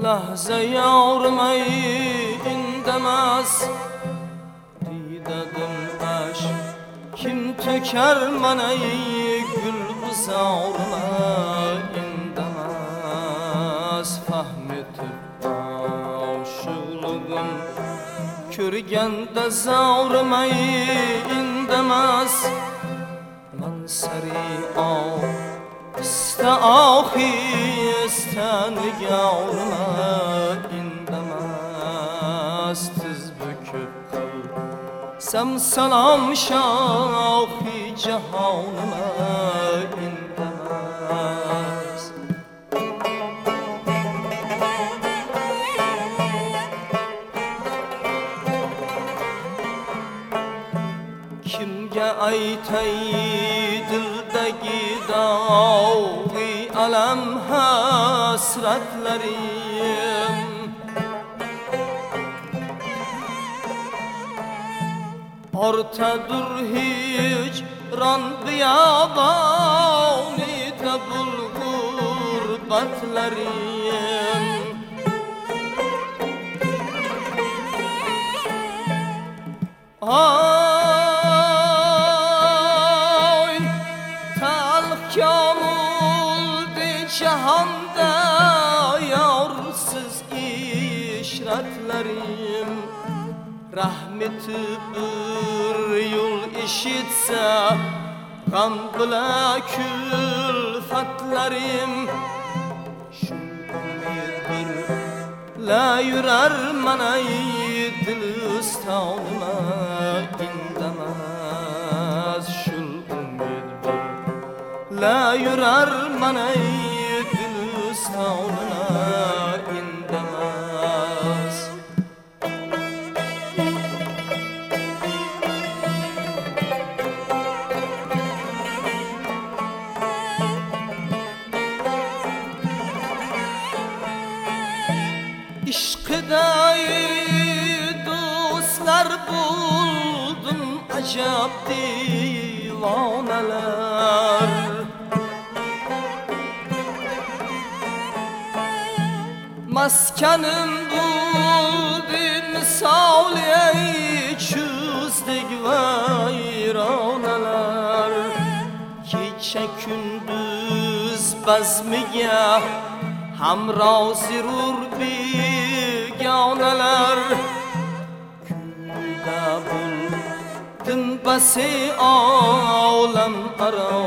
lahza yormay indamas didadim ash kim töker manay gül bizorma indamas fahmetib aşılığım körganda zormay indamas man sari استآخی استنگارما indamaz tiz büküp kal sam salam şahi cahanıma indamaz kimge aytay dildagi davi alam hasratlarim ortadur hicran biyabanida bulgurbatlarim cihanda yarsız işratlarım rahmeti bir yol işitse gam bila külfatlarım şu bir la yurar manay dilistanıma indamaz şul umid bir la yurar manay dilistanına indamaz İşkıday dostlar buldum acab divaneler maskanım buldu misal ey çözdük vayronalar gece gündüz bazmiga hamroh zirur begonalar kuyda buldum basi olam aro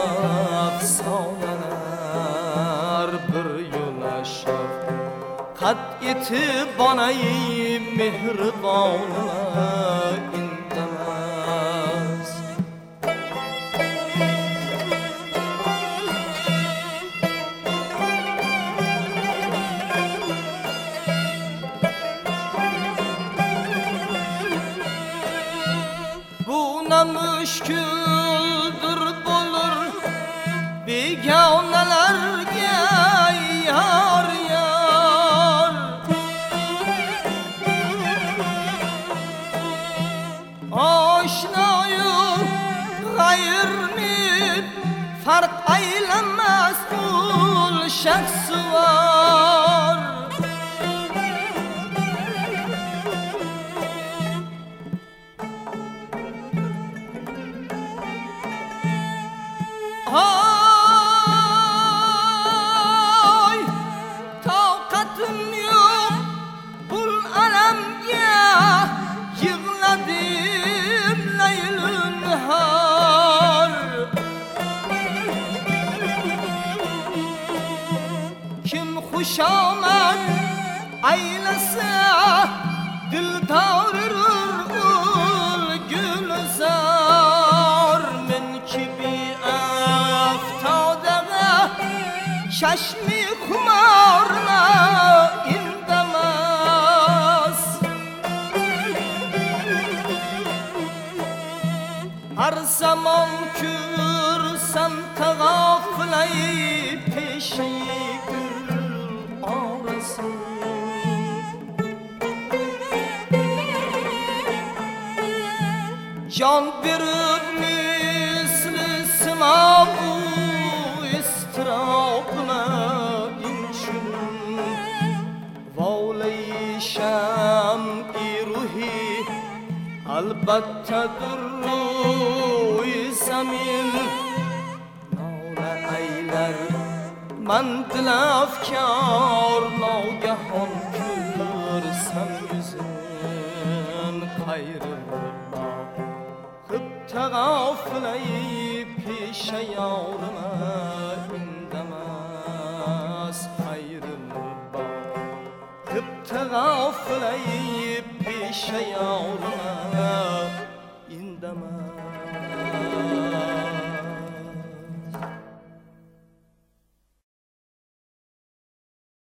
afsonalar bir yo'lashib qad etib onay mehribonima indamas bu ne müşküldür bulur begonalarga yar yar oshnoyu g'ayrni farq aylanmas ul shaxsi var ay taqatim yo'q bul alamga yig'ladim laylu nahar kim xushomad aylasa dildor ul gulzor men kibi aftodaga chashmi xumorla indamas har zamon ko'rsam tag'oflay peshi gul orasi jon berib misli simobu istirobma inchun البته روی زمین ناله ایلر من دل افکار ناگهان کرسم yüzün kayrılma Hıpta gafleyi pişe yavrına indemez kayrılma Hıpta gafleyi pişe yavrına